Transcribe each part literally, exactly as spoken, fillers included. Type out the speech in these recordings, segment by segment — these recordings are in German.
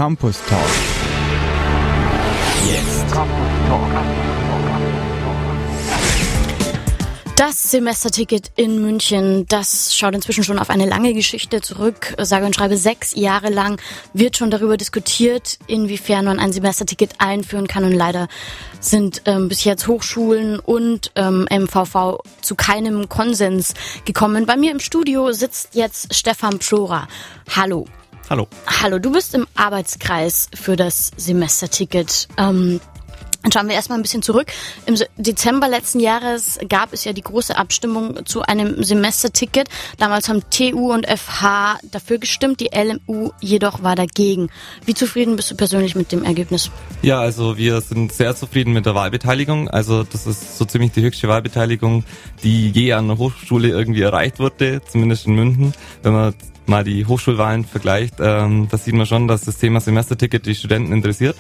Campus Talk. Jetzt. Das Semesterticket in München, das schaut inzwischen schon auf eine lange Geschichte zurück. Sage und schreibe, sechs Jahre lang wird schon darüber diskutiert, inwiefern man ein Semesterticket einführen kann. Und leider sind ähm, bis jetzt Hochschulen und ähm, M V V zu keinem Konsens gekommen. Bei mir im Studio sitzt jetzt Stefan Pschora. Hallo. Hallo. Hallo, du bist im Arbeitskreis für das Semesterticket. Ähm, Dann schauen wir erstmal ein bisschen zurück. Im Dezember letzten Jahres gab es ja die große Abstimmung zu einem Semesterticket. Damals haben T U und F H dafür gestimmt, die L M U jedoch war dagegen. Wie zufrieden bist du persönlich mit dem Ergebnis? Ja, also wir sind sehr zufrieden mit der Wahlbeteiligung. Also das ist so ziemlich die höchste Wahlbeteiligung, die je an einer Hochschule irgendwie erreicht wurde, zumindest in München. Wenn man mal die Hochschulwahlen vergleicht, ähm, da sieht man schon, dass das Thema Semesterticket die Studenten interessiert.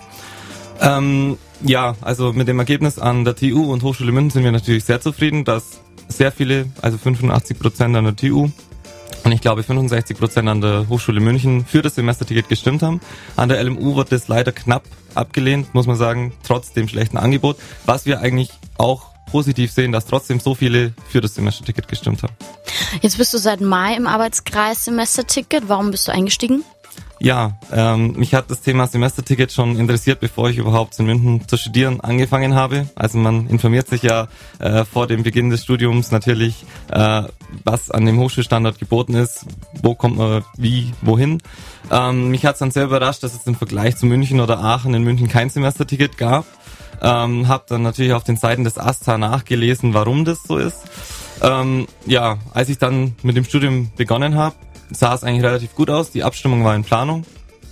Ähm, ja, also mit dem Ergebnis an der T U und Hochschule München sind wir natürlich sehr zufrieden, dass sehr viele, also fünfundachtzig Prozent an der T U und ich glaube fünfundsechzig Prozent an der Hochschule München für das Semesterticket gestimmt haben. An der L M U wurde es leider knapp abgelehnt, muss man sagen, trotz dem schlechten Angebot, was wir eigentlich auch positiv sehen, dass trotzdem so viele für das Semesterticket gestimmt haben. Jetzt bist du seit Mai im Arbeitskreis Semesterticket. Warum bist du eingestiegen? Ja, ähm, mich hat das Thema Semesterticket schon interessiert, bevor ich überhaupt in München zu studieren angefangen habe. Also man informiert sich ja äh, vor dem Beginn des Studiums natürlich, äh, was an dem Hochschulstandort geboten ist, wo kommt man wie, wohin. Ähm, mich hat es dann sehr überrascht, dass es im Vergleich zu München oder Aachen in München kein Semesterticket gab. Ähm, habe dann natürlich auf den Seiten des A S tA nachgelesen, warum das so ist. Ähm, ja, als ich dann mit dem Studium begonnen habe, sah es eigentlich relativ gut aus. Die Abstimmung war in Planung.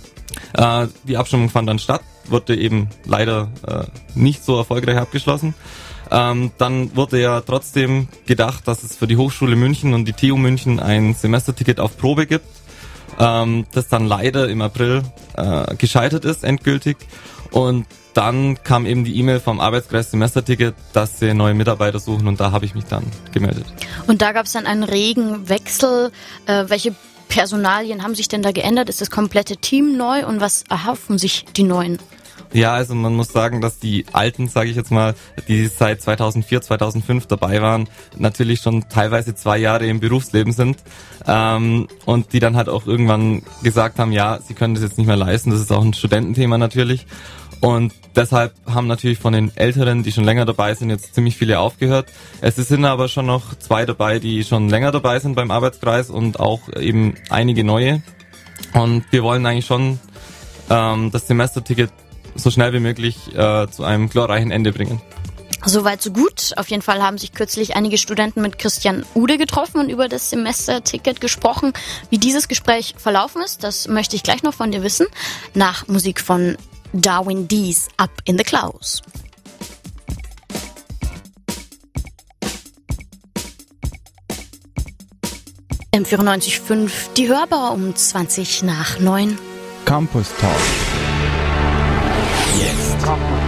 Äh, die Abstimmung fand dann statt, wurde eben leider äh, nicht so erfolgreich abgeschlossen. Ähm, dann wurde ja trotzdem gedacht, dass es für die Hochschule München und die T U München ein Semesterticket auf Probe gibt, ähm, das dann leider im April äh, gescheitert ist, endgültig. Und dann kam eben die E-Mail vom Arbeitskreis Semesterticket, dass sie neue Mitarbeiter suchen und da habe ich mich dann gemeldet. Und da gab es dann einen regen Wechsel. Äh, welche Personalien haben sich denn da geändert? Ist das komplette Team neu und was erhoffen sich die Neuen? Ja, also man muss sagen, dass die Alten, sage ich jetzt mal, die seit zweitausendvier, zweitausendfünf dabei waren, natürlich schon teilweise zwei Jahre im Berufsleben sind ähm, und die dann halt auch irgendwann gesagt haben, ja, sie können das jetzt nicht mehr leisten, das ist auch ein Studententhema natürlich. Und deshalb haben natürlich von den Älteren, die schon länger dabei sind, jetzt ziemlich viele aufgehört. Es sind aber schon noch zwei dabei, die schon länger dabei sind beim Arbeitskreis und auch eben einige neue. Und wir wollen eigentlich schon ähm, das Semesterticket so schnell wie möglich äh, zu einem glorreichen Ende bringen. Soweit so gut. Auf jeden Fall haben sich kürzlich einige Studenten mit Christian Ude getroffen und über das Semesterticket gesprochen. Wie dieses Gespräch verlaufen ist, das möchte ich gleich noch von dir wissen. Nach Musik von Darwin Dees, Up in the Clouds. M vierundneunzig Komma fünf, die Hörbar um zwanzig nach neun. Campus Talk. Jetzt.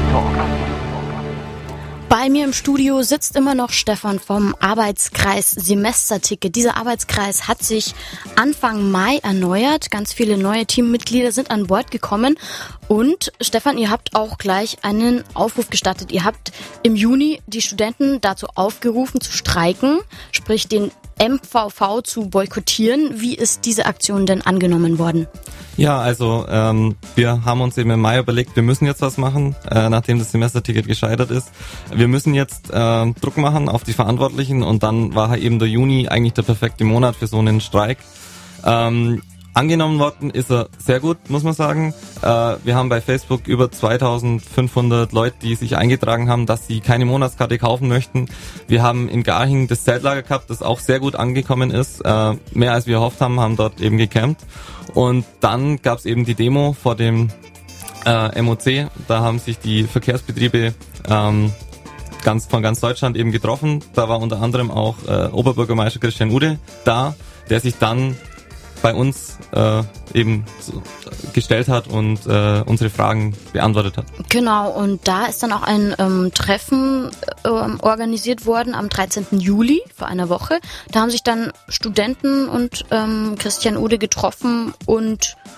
Bei mir im Studio sitzt immer noch Stefan vom Arbeitskreis Semesterticket. Dieser Arbeitskreis hat sich Anfang Mai erneuert. Ganz viele neue Teammitglieder sind an Bord gekommen. Und Stefan, ihr habt auch gleich einen Aufruf gestartet. Ihr habt im Juni die Studenten dazu aufgerufen zu streiken, sprich den M V V zu boykottieren. Wie ist diese Aktion denn angenommen worden? Ja, also ähm, wir haben uns eben im Mai überlegt, wir müssen jetzt was machen, äh, nachdem das Semesterticket gescheitert ist. Wir müssen jetzt äh, Druck machen auf die Verantwortlichen und dann war eben der Juni eigentlich der perfekte Monat für so einen Streik. Ähm, angenommen worden ist er sehr gut, muss man sagen. Äh, wir haben bei Facebook über zweitausendfünfhundert Leute, die sich eingetragen haben, dass sie keine Monatskarte kaufen möchten. Wir haben in Garching das Zeltlager gehabt, das auch sehr gut angekommen ist. Äh, mehr als wir erhofft haben, haben dort eben gecampt. Und dann gab es eben die Demo vor dem äh, M O C. Da haben sich die Verkehrsbetriebe ähm, ganz von ganz Deutschland eben getroffen. Da war unter anderem auch äh, Oberbürgermeister Christian Ude da, der sich dann bei uns äh, eben so gestellt hat und äh, unsere Fragen beantwortet hat. Genau, und da ist dann auch ein ähm, Treffen ähm, organisiert worden am dreizehnten Juli vor einer Woche. Da haben sich dann Studenten und ähm, Christian Ude getroffen und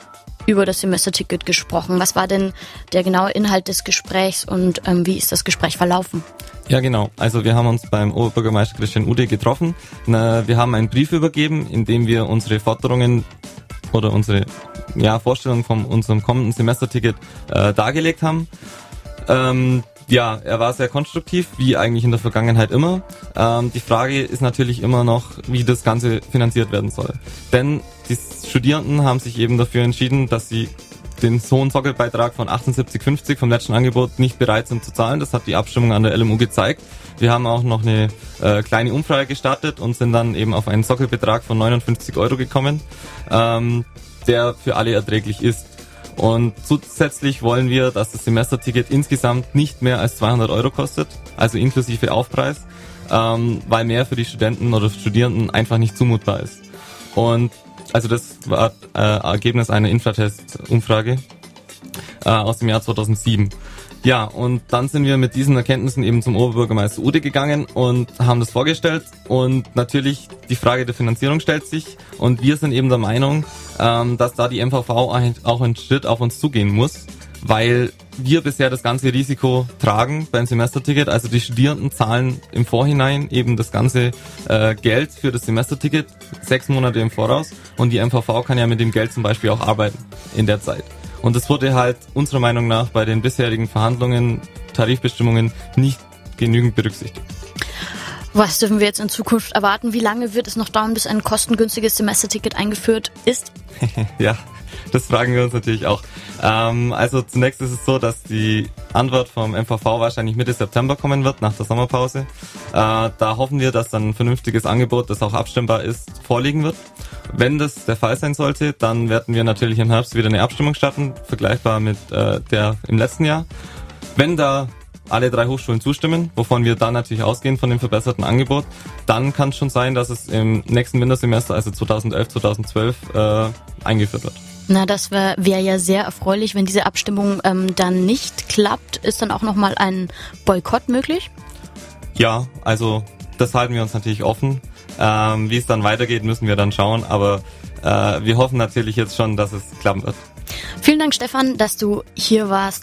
über das Semesterticket gesprochen. Was war denn der genaue Inhalt des Gesprächs und ähm, wie ist das Gespräch verlaufen? Ja, genau. Also wir haben uns beim Oberbürgermeister Christian Ude getroffen. Wir haben einen Brief übergeben, in dem wir unsere Forderungen oder unsere ja, Vorstellungen von unserem kommenden Semesterticket äh, dargelegt haben. Ähm, ja, er war sehr konstruktiv, wie eigentlich in der Vergangenheit immer. Ähm, die Frage ist natürlich immer noch, wie das Ganze finanziert werden soll. Denn die Studierenden haben sich eben dafür entschieden, dass sie den hohen Sockelbeitrag von achtundsiebzig fünfzig vom letzten Angebot nicht bereit sind zu zahlen. Das hat die Abstimmung an der L M U gezeigt. Wir haben auch noch eine äh, kleine Umfrage gestartet und sind dann eben auf einen Sockelbetrag von neunundfünfzig Euro gekommen, ähm, der für alle erträglich ist. Und zusätzlich wollen wir, dass das Semesterticket insgesamt nicht mehr als zweihundert Euro kostet, also inklusive Aufpreis, ähm, weil mehr für die Studenten oder Studierenden einfach nicht zumutbar ist. Und also das war äh, Ergebnis einer Infratest-Umfrage äh, aus dem Jahr zweitausendsieben. Ja, und dann sind wir mit diesen Erkenntnissen eben zum Oberbürgermeister Ude gegangen und haben das vorgestellt. Und natürlich die Frage der Finanzierung stellt sich. Und wir sind eben der Meinung, ähm, dass da die M V V auch einen Schritt auf uns zugehen muss, weil wir bisher das ganze Risiko tragen beim Semesterticket. Also die Studierenden zahlen im Vorhinein eben das ganze äh, Geld für das Semesterticket sechs Monate im Voraus und die M V V kann ja mit dem Geld zum Beispiel auch arbeiten in der Zeit. Und das wurde halt unserer Meinung nach bei den bisherigen Verhandlungen, Tarifbestimmungen nicht genügend berücksichtigt. Was dürfen wir jetzt in Zukunft erwarten? Wie lange wird es noch dauern, bis ein kostengünstiges Semesterticket eingeführt ist? Ja, das fragen wir uns natürlich auch. Ähm, also zunächst ist es so, dass die Antwort vom M V V wahrscheinlich Mitte September kommen wird, nach der Sommerpause. Äh, da hoffen wir, dass dann ein vernünftiges Angebot, das auch abstimmbar ist, vorliegen wird. Wenn das der Fall sein sollte, dann werden wir natürlich im Herbst wieder eine Abstimmung starten, vergleichbar mit äh, der im letzten Jahr. Wenn da alle drei Hochschulen zustimmen, wovon wir dann natürlich ausgehen von dem verbesserten Angebot, dann kann es schon sein, dass es im nächsten Wintersemester, also zweitausendelf, zweitausendzwölf, äh, eingeführt wird. Na, das wäre wär ja sehr erfreulich, wenn diese Abstimmung ähm, dann nicht klappt. Ist dann auch nochmal ein Boykott möglich? Ja, also das halten wir uns natürlich offen. Ähm, wie es dann weitergeht, müssen wir dann schauen, aber äh, wir hoffen natürlich jetzt schon, dass es klappen wird. Vielen Dank, Stefan, dass du hier warst.